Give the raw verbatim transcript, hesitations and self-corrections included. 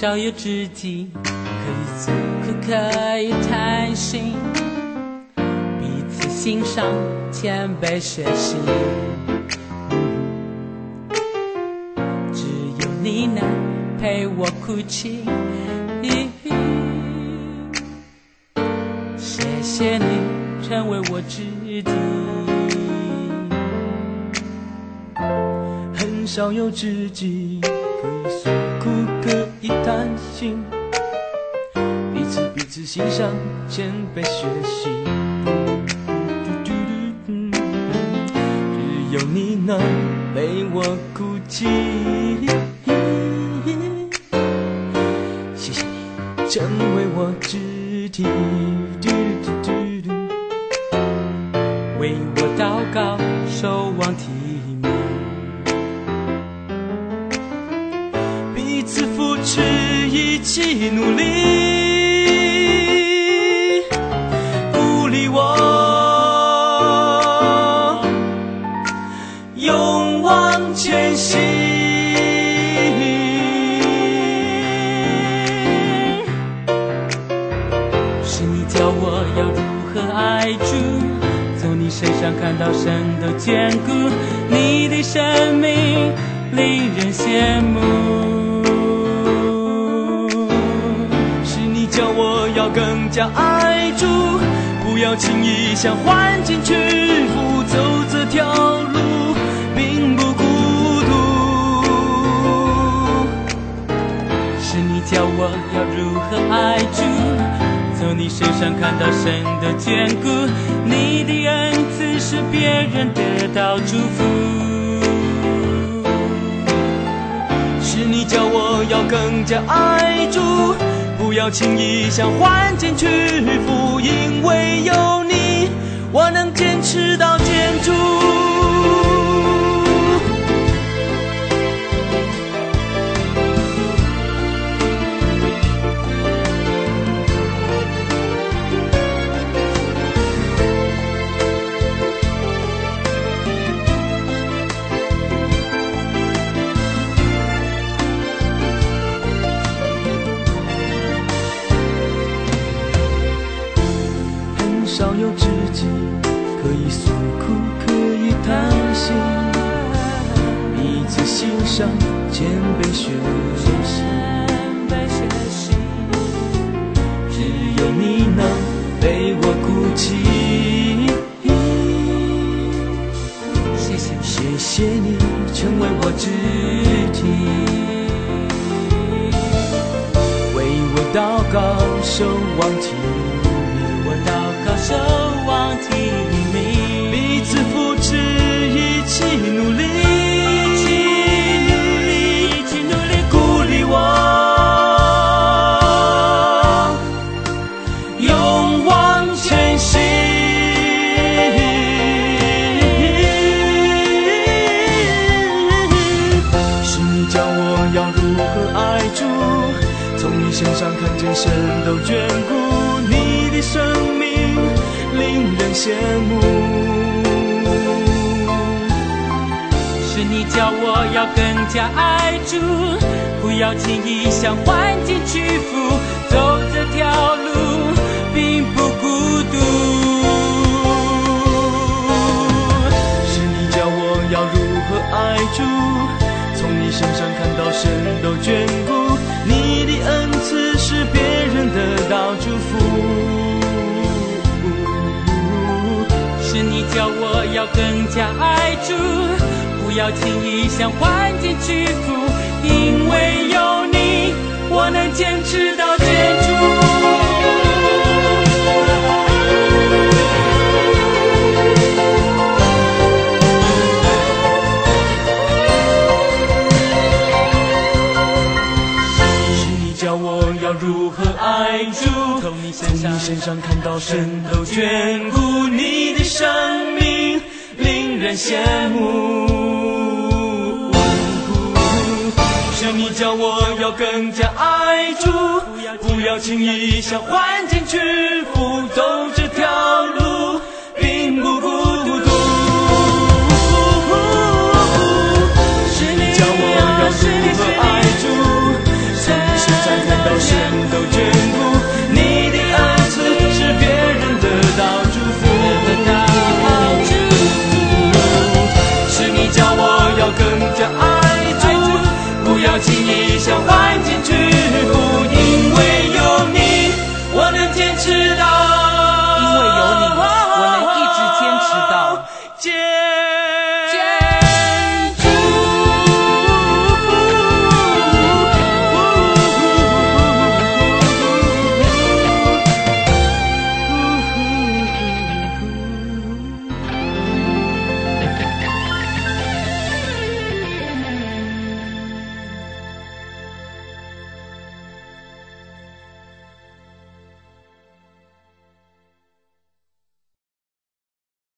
少有知己，可以诉苦，可以谈心，彼此欣赏，谦卑学习。只有你能陪我哭泣，谢谢你成为我知己。 很少有知己，可以诉苦，可以谈心，彼此彼此欣赏，谦卑学习。只有你能陪我哭泣，谢谢你成为我知己。 为我祷告，守望提名， 彼此扶持，一起努力，鼓励我勇往前行。 是你教我要如何爱主，从你身上看到神的眷顾，你的生命令人羡慕。 是你教我要更加爱主，不要轻易向环境屈服，走这条路并不孤独。 是你教我要如何爱主，从你身上看到神的眷顾，你的恩赐使别人得到祝福。 是你教我要更加爱主，不要轻易向环境屈服，因为有你，我能坚持到建筑。少有知己，可以诉苦，可以谈心，彼此欣赏，谦卑学习。只有你能陪我哭泣，谢谢谢谢你成为我知己，为我祷告，守望提守望提名， 彼此扶持，一起努力， 一起努力， 鼓励我勇往前行。是你教我要如何爱主，从你身上看见神都眷顾，你的生命令人羡慕。 是你教我要更加爱主，不要轻易向环境屈服，走这条路并不孤独。 是你教我要如何爱主，从你身上看到神都眷顾，你的恩赐使别人得到祝福。 是你教我要更加爱主，不要轻易向环境屈服，因为有你，我能坚持到结束。 如何爱主，从你身上看到神都眷顾，你的生命令人羡慕。是你教我要更加爱主，不要轻易向环境屈